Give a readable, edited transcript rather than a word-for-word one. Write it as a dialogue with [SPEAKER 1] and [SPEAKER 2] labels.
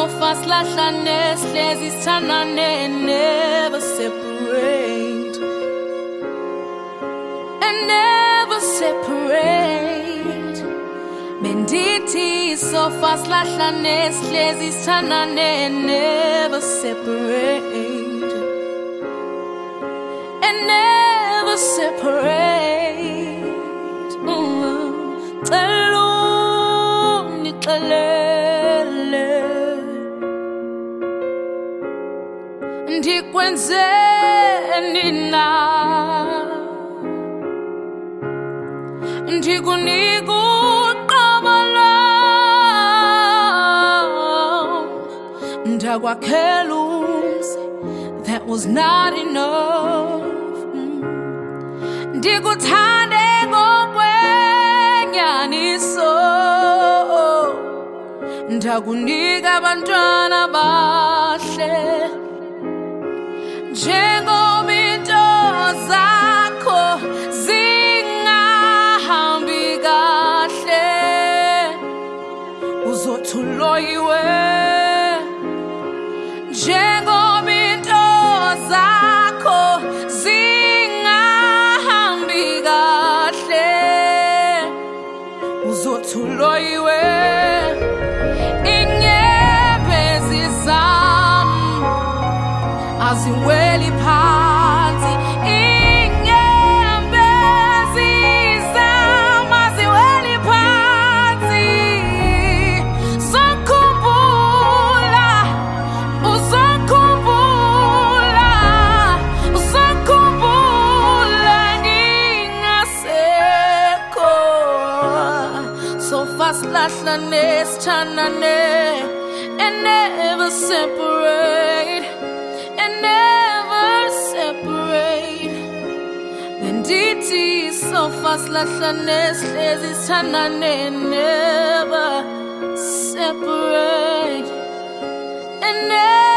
[SPEAKER 1] fast lahlane sihlezi sithandane never separate and never separate. Bendithi so fast lahlane sihlezi sithandane never separate and never separate. Ndikwenzeni na ndikunika uqabala ndakwakhela umzi that was not enough. Ndikuthande ngokwenyaniso ndakunika abantwana bahle njengoba into zakho zingahambi kahle uzothula njengoba into zakho zingahambi kahle uzothula inyembezi zami aziweli phansi, inyembezi zami aziweli phansi. Uzokhumbula, uzokhumbula, uzokhumbula ngingasekho. So fast lahlane sithandane and never separate and never separate. Bendithi so fast lahlane sihlezi sithandane never separate and never